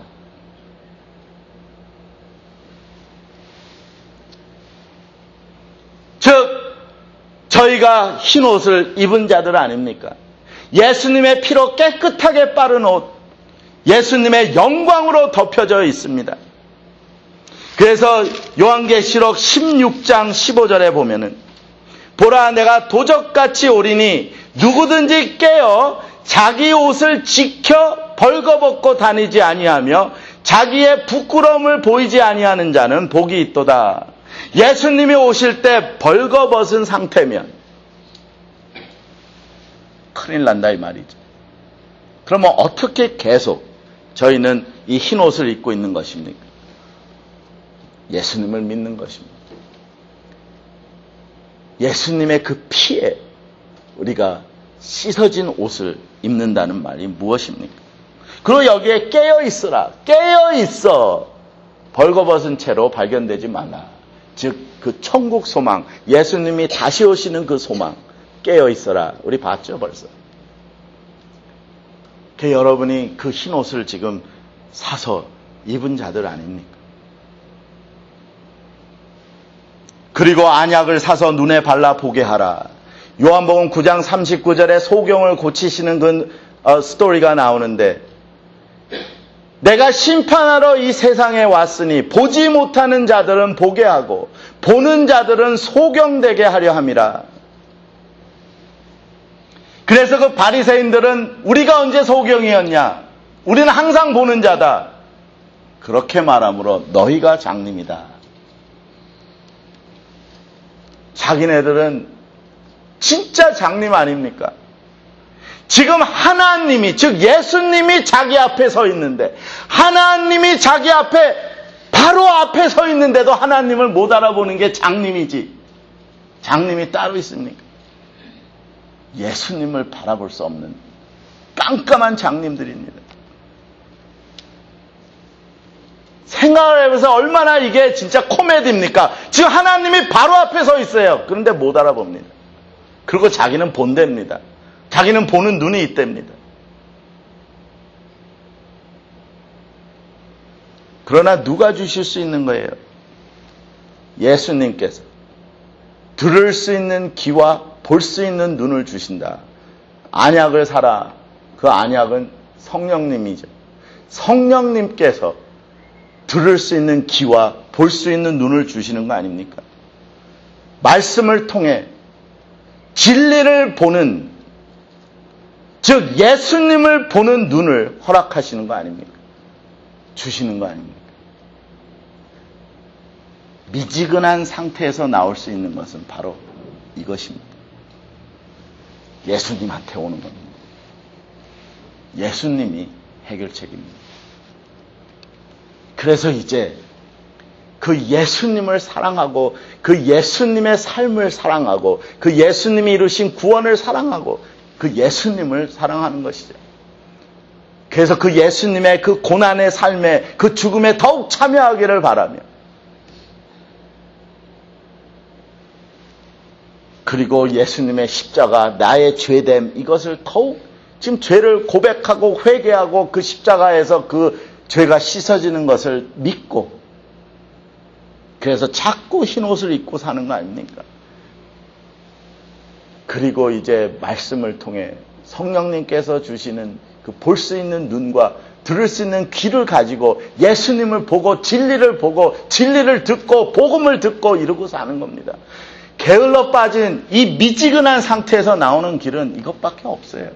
즉 저희가 흰 옷을 입은 자들 아닙니까? 예수님의 피로 깨끗하게 빠른 옷, 예수님의 영광으로 덮여져 있습니다. 그래서 요한계시록 십육 장 십오 절에 보면은 보라 내가 도적같이 오리니 누구든지 깨어 자기 옷을 지켜 벌거벗고 다니지 아니하며 자기의 부끄러움을 보이지 아니하는 자는 복이 있도다. 예수님이 오실 때 벌거벗은 상태면 큰일 난다 이 말이죠. 그러면 어떻게 계속 저희는 이 흰 옷을 입고 있는 것입니까? 예수님을 믿는 것입니다. 예수님의 그 피에 우리가 씻어진 옷을 입는다는 말이 무엇입니까? 그리고 여기에 깨어 있으라. 깨어 있어. 벌거벗은 채로 발견되지 말라. 즉 그 천국 소망, 예수님이 다시 오시는 그 소망, 깨어 있어라. 우리 봤죠 벌써. 그 여러분이 그 흰 옷을 지금 사서 입은 자들 아닙니까? 그리고 안약을 사서 눈에 발라 보게 하라. 요한복음 구 장 삼십구 절에 소경을 고치시는 그 어, 스토리가 나오는데 내가 심판하러 이 세상에 왔으니 보지 못하는 자들은 보게 하고 보는 자들은 소경되게 하려 함이라. 그래서 그 바리새인들은 우리가 언제 소경이었냐? 우리는 항상 보는 자다. 그렇게 말하므로 너희가 장님이다. 자기네들은 진짜 장님 아닙니까? 지금 하나님이, 즉 예수님이 자기 앞에 서 있는데, 하나님이 자기 앞에 바로 앞에 서 있는데도 하나님을 못 알아보는 게 장님이지. 장님이 따로 있습니까? 예수님을 바라볼 수 없는 깜깜한 장님들입니다. 생각을 해보세요. 얼마나 이게 진짜 코미디입니까? 지금 하나님이 바로 앞에 서 있어요. 그런데 못 알아봅니다. 그리고 자기는 본답니다. 자기는 보는 눈이 있답니다. 그러나 누가 주실 수 있는 거예요? 예수님께서 들을 수 있는 귀와 볼 수 있는 눈을 주신다. 안약을 사라. 그 안약은 성령님이죠. 성령님께서 들을 수 있는 귀와 볼 수 있는 눈을 주시는 거 아닙니까? 말씀을 통해 진리를 보는, 즉 예수님을 보는 눈을 허락하시는 거 아닙니까? 주시는 거 아닙니까? 미지근한 상태에서 나올 수 있는 것은 바로 이것입니다. 예수님한테 오는 겁니다. 예수님이 해결책입니다. 그래서 이제 그 예수님을 사랑하고 그 예수님의 삶을 사랑하고 그 예수님이 이루신 구원을 사랑하고 그 예수님을 사랑하는 것이죠. 그래서 그 예수님의 그 고난의 삶에 그 죽음에 더욱 참여하기를 바라며, 그리고 예수님의 십자가, 나의 죄됨, 이것을 더욱 지금 죄를 고백하고 회개하고 그 십자가에서 그 죄가 씻어지는 것을 믿고, 그래서 자꾸 흰옷을 입고 사는 거 아닙니까? 그리고 이제 말씀을 통해 성령님께서 주시는 그 볼 수 있는 눈과 들을 수 있는 귀를 가지고 예수님을 보고 진리를 보고 진리를 듣고 복음을 듣고 이러고 사는 겁니다. 게을러 빠진 이 미지근한 상태에서 나오는 길은 이것밖에 없어요.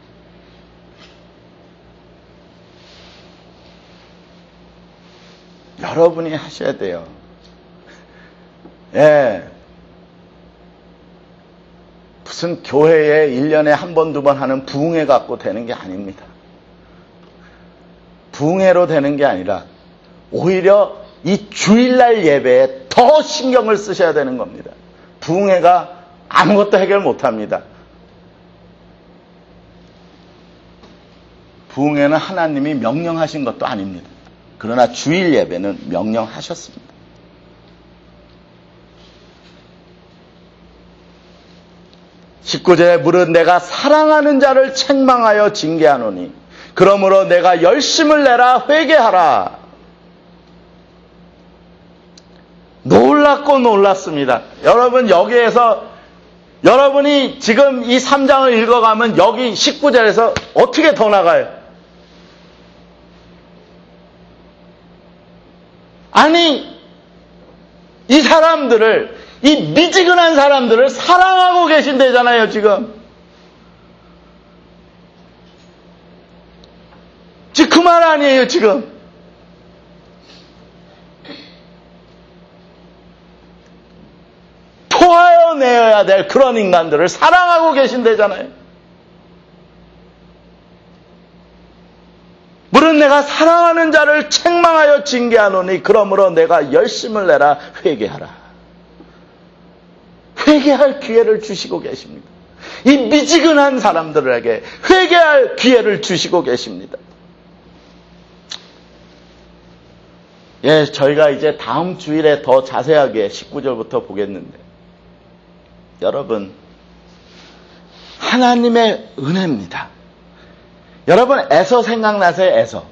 여러분이 하셔야 돼요. 예. 무슨 교회에 일 년에 한 번, 두 번 하는 부흥회 갖고 되는 게 아닙니다. 부흥회로 되는 게 아니라 오히려 이 주일날 예배에 더 신경을 쓰셔야 되는 겁니다. 부흥회가 아무것도 해결 못합니다. 부흥회는 하나님이 명령하신 것도 아닙니다. 그러나 주일 예배는 명령하셨습니다. 십구 절에 무릇 내가 사랑하는 자를 책망하여 징계하노니 그러므로 내가 열심을 내라 회개하라. 놀랍고 놀랐습니다. 여러분 여기에서 여러분이 지금 이 삼 장을 읽어가면 여기 십구 절에서 어떻게 더 나가요? 아니 이 사람들을, 이 미지근한 사람들을 사랑하고 계신대잖아요 지금. 지금 그 말 아니에요 지금. 토하여 내어야 될 그런 인간들을 사랑하고 계신대잖아요. 무릇 내가 사랑하는 자를 책망하여 징계하노니 그러므로 내가 열심을 내라 회개하라. 회개할 기회를 주시고 계십니다. 이 미지근한 사람들에게 회개할 기회를 주시고 계십니다. 예, 저희가 이제 다음 주일에 더 자세하게 십구 절부터 보겠는데, 여러분, 하나님의 은혜입니다. 여러분, 에서 생각나세요? 에서.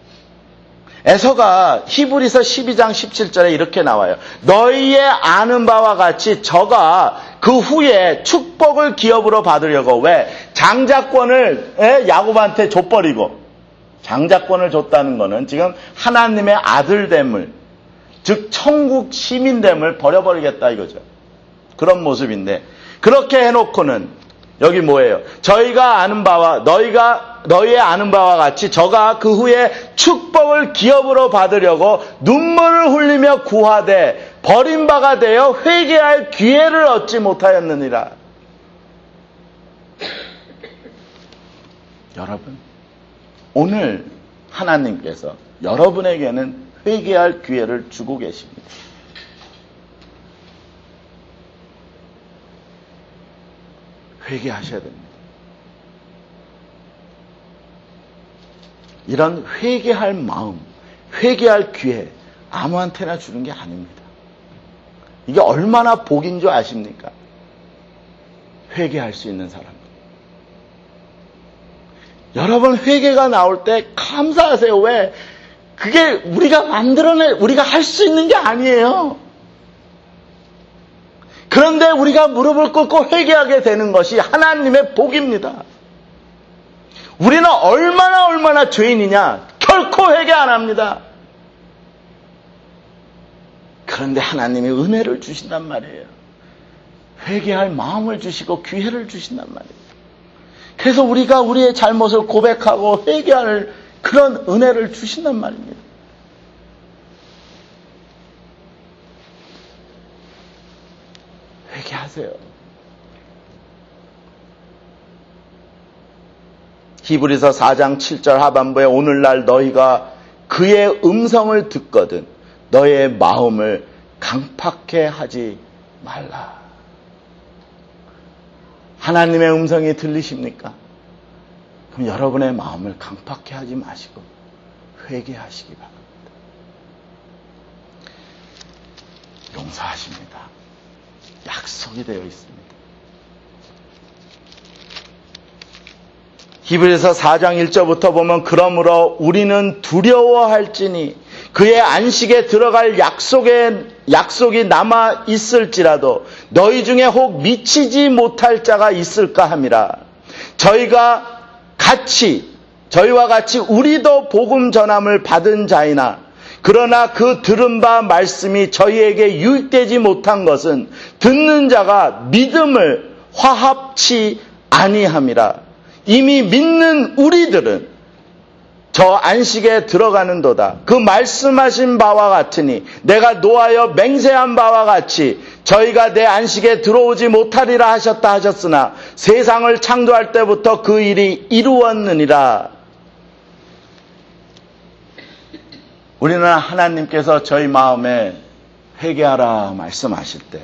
에서가 히브리서 십이 장 십칠 절에 이렇게 나와요. 너희의 아는 바와 같이 저가 그 후에 축복을 기업으로 받으려고, 왜? 장자권을 야곱한테 줘버리고, 장자권을 줬다는 것은 지금 하나님의 아들됨을, 즉 천국 시민됨을 버려버리겠다 이거죠. 그런 모습인데, 그렇게 해놓고는 여기 뭐예요? 저희가 아는 바와 너희가 너희의 아는 바와 같이 저가 그 후에 축복을 기업으로 받으려고 눈물을 흘리며 구하되 버린 바가 되어 회개할 기회를 얻지 못하였느니라. 여러분, 오늘 하나님께서 여러분에게는 회개할 기회를 주고 계십니다. 회개하셔야 됩니다. 이런 회개할 마음, 회개할 기회 아무한테나 주는 게 아닙니다. 이게 얼마나 복인 줄 아십니까? 회개할 수 있는 사람. 여러분 회개가 나올 때 감사하세요. 왜? 그게 우리가 만들어내, 우리가 할 수 있는 게 아니에요. 그런데 우리가 무릎을 꿇고 회개하게 되는 것이 하나님의 복입니다. 우리는 얼마나 얼마나 죄인이냐? 결코 회개 안 합니다. 그런데 하나님이 은혜를 주신단 말이에요. 회개할 마음을 주시고 기회를 주신단 말이에요. 그래서 우리가 우리의 잘못을 고백하고 회개할 그런 은혜를 주신단 말입니다. 회개하세요. 히브리서 사 장 칠 절 하반부에 오늘날 너희가 그의 음성을 듣거든 너의 마음을 강팍해 하지 말라. 하나님의 음성이 들리십니까? 그럼 여러분의 마음을 강팍해 하지 마시고 회개하시기 바랍니다. 용서하십니다. 약속이 되어 있습니다. 히브리서 사 장 일 절부터 보면 그러므로 우리는 두려워할지니 그의 안식에 들어갈 약속에, 약속이 남아 있을지라도 너희 중에 혹 미치지 못할 자가 있을까 함이라. 저희가 같이 저희와 같이 우리도 복음 전함을 받은 자이나 그러나 그 들은 바 말씀이 저희에게 유익되지 못한 것은 듣는 자가 믿음을 화합치 아니함이라. 이미 믿는 우리들은 저 안식에 들어가는도다. 그 말씀하신 바와 같으니 내가 노하여 맹세한 바와 같이 저희가 내 안식에 들어오지 못하리라 하셨다 하셨으나 세상을 창조할 때부터 그 일이 이루었느니라. 우리는 하나님께서 저희 마음에 회개하라 말씀하실 때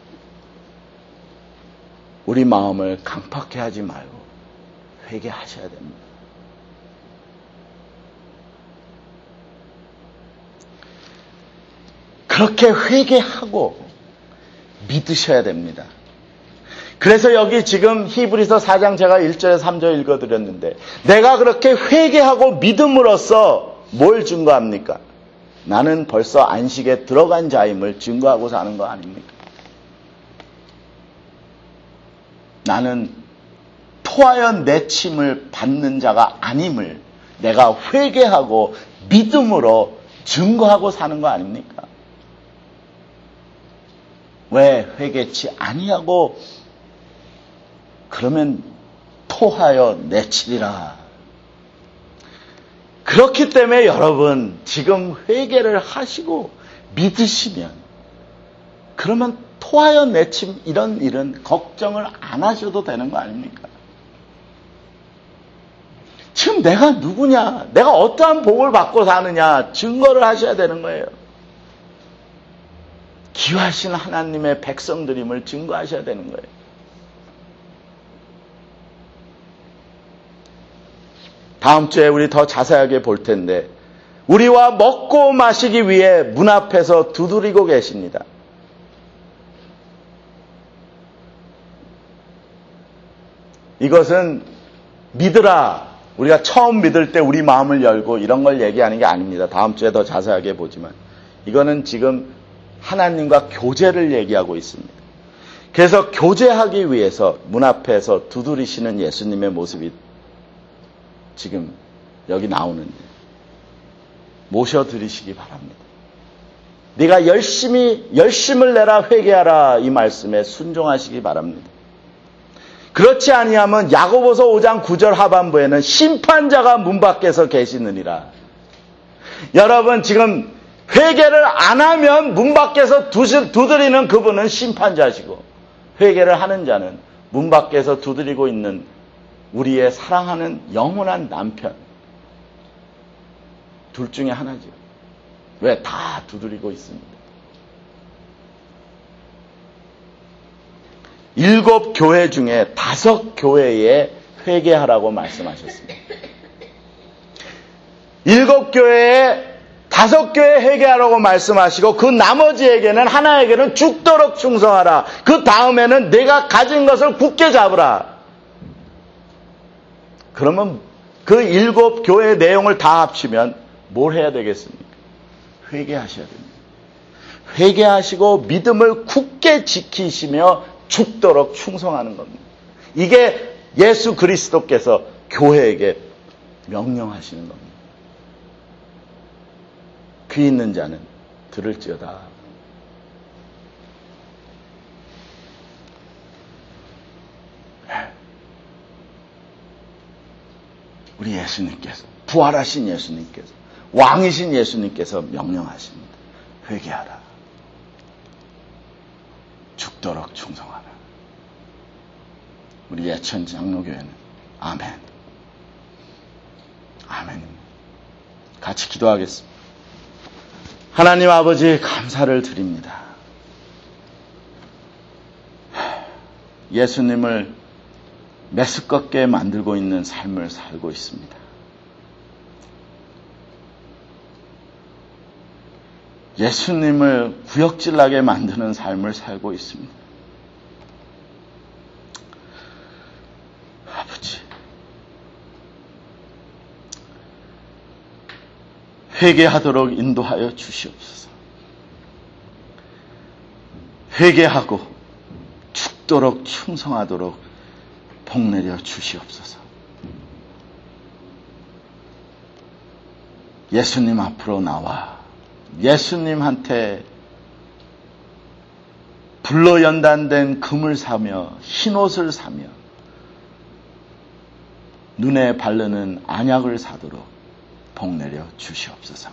우리 마음을 강팍해 하지 말고 회개하셔야 됩니다. 그렇게 회개하고 믿으셔야 됩니다. 그래서 여기 지금 히브리서 사 장 제가 일 절에서 삼 절 읽어드렸는데 내가 그렇게 회개하고 믿음으로써 뭘 증거합니까? 나는 벌써 안식에 들어간 자임을 증거하고 사는 거 아닙니까? 나는 토하여 내침을 받는 자가 아님을 내가 회개하고 믿음으로 증거하고 사는 거 아닙니까? 왜 회개치 아니하고 그러면 토하여 내치리라. 그렇기 때문에 여러분 지금 회개를 하시고 믿으시면 그러면 토하여 내침 이런 일은 걱정을 안 하셔도 되는 거 아닙니까? 지금 내가 누구냐, 내가 어떠한 복을 받고 사느냐 증거를 하셔야 되는 거예요. 귀하신 하나님의 백성들임을 증거하셔야 되는 거예요. 다음 주에 우리 더 자세하게 볼 텐데 우리와 먹고 마시기 위해 문 앞에서 두드리고 계십니다. 이것은 믿으라. 우리가 처음 믿을 때 우리 마음을 열고 이런 걸 얘기하는 게 아닙니다. 다음 주에 더 자세하게 보지만 이거는 지금 하나님과 교제를 얘기하고 있습니다. 그래서 교제하기 위해서 문 앞에서 두드리시는 예수님의 모습이 지금 여기 나오는데 모셔드리시기 바랍니다. 네가 열심히 열심을 내라 회개하라 이 말씀에 순종하시기 바랍니다. 그렇지 아니하면 야고보서 오 장 구 절 하반부에는 심판자가 문 밖에서 계시느니라. 여러분 지금 회개를 안 하면 문 밖에서 두드리는 그분은 심판자시고 회개를 하는 자는 문 밖에서 두드리고 있는 우리의 사랑하는 영원한 남편 둘 중에 하나죠. 왜? 다 두드리고 있습니다. 일곱 교회 중에 다섯 교회에 회개하라고 말씀하셨습니다. 일곱 교회에 다섯 교회 회개하라고 말씀하시고 그 나머지에게는 하나에게는 죽도록 충성하라. 그 다음에는 내가 가진 것을 굳게 잡으라. 그러면 그 일곱 교회의 내용을 다 합치면 뭘 해야 되겠습니까? 회개하셔야 됩니다. 회개하시고 믿음을 굳게 지키시며 죽도록 충성하는 겁니다. 이게 예수 그리스도께서 교회에게 명령하시는 겁니다. 귀 있는 자는 들을지어다. 우리 예수님께서, 부활하신 예수님께서, 왕이신 예수님께서 명령하십니다. 회개하라. 죽도록 충성하라. 우리 예천 장로교회는 아멘. 아멘. 같이 기도하겠습니다. 하나님 아버지 감사를 드립니다. 예수님을 메스껍게 만들고 있는 삶을 살고 있습니다. 예수님을 구역질나게 만드는 삶을 살고 있습니다. 아버지, 회개하도록 인도하여 주시옵소서. 회개하고 죽도록 충성하도록 복내려 주시옵소서. 예수님 앞으로 나와 예수님한테 불로 연단된 금을 사며 흰옷을 사며 눈에 바르는 안약을 사도록 복내려 주시옵소서.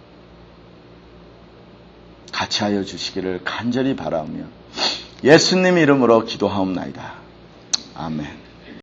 같이 하여 주시기를 간절히 바라오며 예수님 이름으로 기도하옵나이다. 아멘.